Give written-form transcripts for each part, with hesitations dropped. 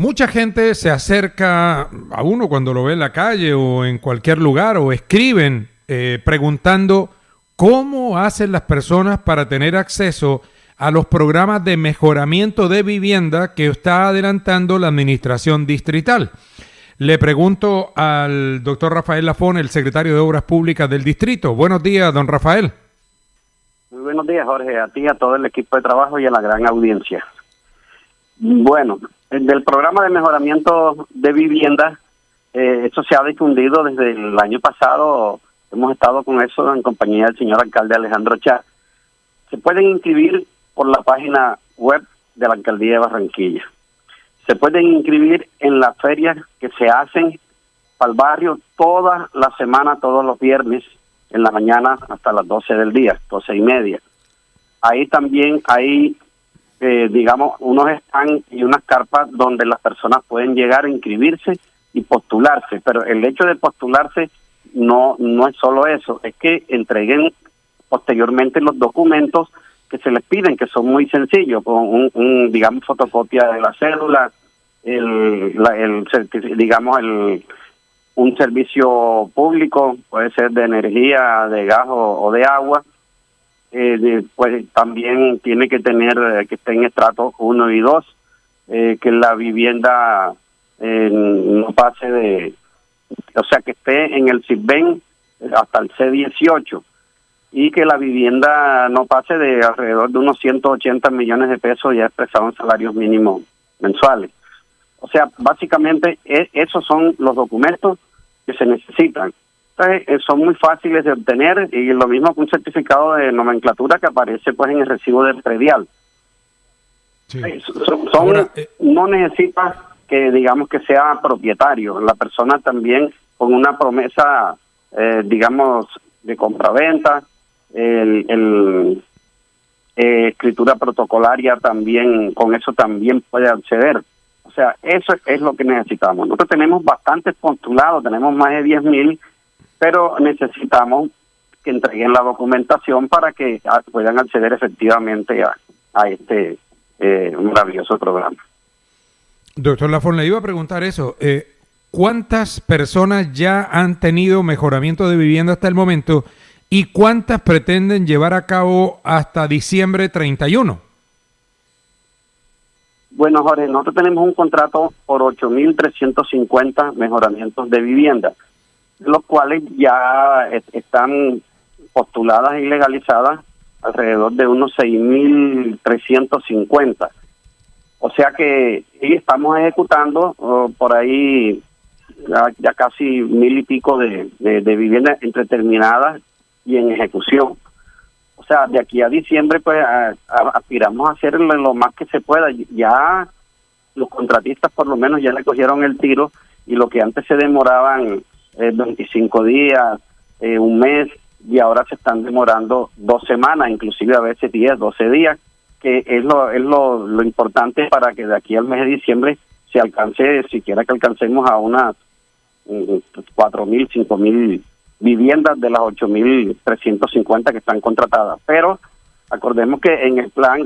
Mucha gente se acerca a uno cuando lo ve en la calle o en cualquier lugar o escriben preguntando cómo hacen las personas para tener acceso a los programas de mejoramiento de vivienda que está adelantando la administración distrital. Le pregunto al doctor Rafael Lafón, el secretario de Obras Públicas del distrito. Buenos días, don Rafael. Muy buenos días, Jorge, a ti, a todo el equipo de trabajo y a la gran audiencia. Bueno, del programa de mejoramiento de vivienda, eso se ha difundido desde el año pasado. Hemos estado con eso en compañía del señor alcalde Alejandro Chá. Se pueden inscribir por la página web de la alcaldía de Barranquilla. Se pueden inscribir en las ferias que se hacen para el barrio toda la semana, todos los viernes, en la mañana hasta las 12 del día, 12:30. Ahí también hay, digamos, unos stands y unas carpas donde las personas pueden llegar a inscribirse y postularse. Pero el hecho de postularse no es solo eso, es que entreguen posteriormente los documentos que se les piden, que son muy sencillos, con digamos, fotocopia de la cédula, un servicio público, puede ser de energía, de gas o de agua. Pues también tiene que tener que esté en estrato 1 y 2, que la vivienda no pase o sea, que esté en el CISBEN hasta el C18, y que la vivienda no pase de alrededor de unos 180 millones de pesos ya expresado en salarios mínimos mensuales. O sea, básicamente esos son los documentos que se necesitan. Entonces, son muy fáciles de obtener, y lo mismo que un certificado de nomenclatura que aparece pues en el recibo del predial. Sí. Ahora, no necesita que digamos que sea propietario. La persona también con una promesa, digamos, de compraventa, escritura protocolaria también, con eso también puede acceder. O sea, eso es lo que necesitamos. Nosotros tenemos bastantes postulados, tenemos más de 10,000, pero necesitamos que entreguen la documentación para que puedan acceder efectivamente a este maravilloso programa. Doctor Lafón, le iba a preguntar eso. ¿Cuántas personas ya han tenido mejoramiento de vivienda hasta el momento y cuántas pretenden llevar a cabo hasta diciembre 31? Bueno, Jorge, nosotros tenemos un contrato por 8,350 mejoramientos de vivienda, los cuales ya están postuladas y legalizadas alrededor de unos 6,350. O sea que sí, estamos ejecutando por ahí ya casi 1,000 y pico de viviendas entre terminadas y en ejecución. O sea, de aquí a diciembre pues aspiramos a hacer lo más que se pueda. Ya los contratistas por lo menos ya le cogieron el tiro, y lo que antes se demoraban 25 días, un mes, y ahora se están demorando 2 semanas, inclusive a veces 10, 12 días, que es lo importante para que de aquí al mes de diciembre se alcance, siquiera que alcancemos a unas 4,000, 5,000 viviendas de las 8,350 que están contratadas. Pero recordemos que en el plan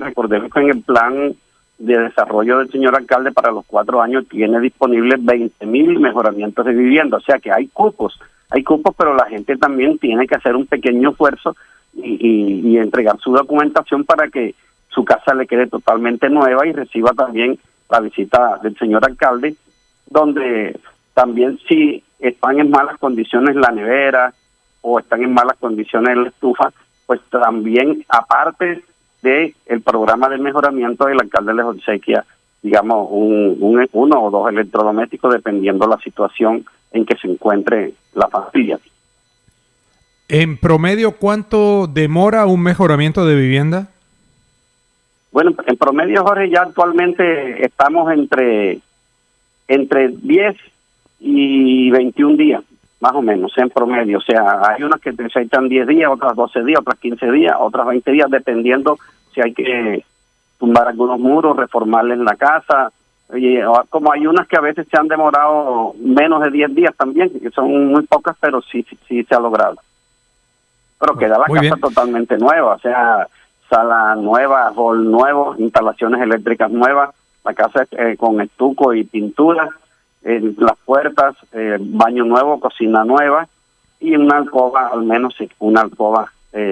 de desarrollo del señor alcalde para los 4 años tiene disponibles 20,000 mejoramientos de vivienda. O sea que hay cupos, pero la gente también tiene que hacer un pequeño esfuerzo y entregar su documentación para que su casa le quede totalmente nueva y reciba también la visita del señor alcalde, donde también si están en malas condiciones la nevera o están en malas condiciones la estufa, pues también, aparte de el programa de mejoramiento, del alcalde les obsequia, digamos, uno o 2 electrodomésticos, dependiendo la situación en que se encuentre la familia. En promedio, ¿cuánto demora un mejoramiento de vivienda? Bueno, en promedio, Jorge, ya actualmente estamos entre 10 y 21 días, más o menos, en promedio. O sea, hay unas que necesitan 10 días, otras 12 días, otras 15 días, otras 20 días, dependiendo si hay que tumbar algunos muros, reformarles la casa. Y como hay unas que a veces se han demorado menos de 10 días también, que son muy pocas, pero sí se ha logrado. Pero queda la casa bien, totalmente nueva, o sea, sala nueva, hall nuevo, instalaciones eléctricas nuevas, la casa con estuco y pintura, las puertas, baño nuevo, cocina nueva y una alcoba, al menos una alcoba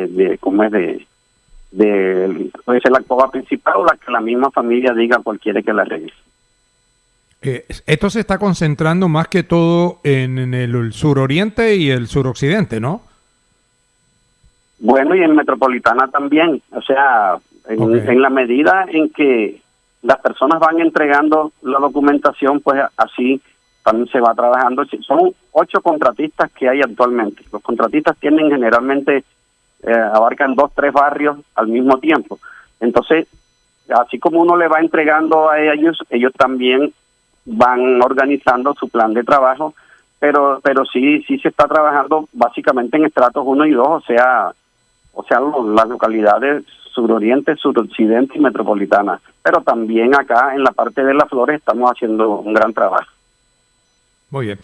puede ser la alcoba principal o la que la misma familia diga cuál quiere que la arregle. Esto se está concentrando más que todo en el suroriente y el suroccidente, ¿no? Bueno, y en Metropolitana también, o sea, en la medida en que las personas van entregando la documentación, pues así también se va trabajando. Son 8 contratistas que hay actualmente. Los contratistas tienen generalmente, abarcan 2, 3 barrios al mismo tiempo. Entonces, así como uno le va entregando a ellos, ellos también van organizando su plan de trabajo, pero sí se está trabajando básicamente en estratos 1 y 2, o sea, las localidades suroriente, suroccidente y metropolitana. Pero también acá en la parte de Las Flores estamos haciendo un gran trabajo. Muy bien.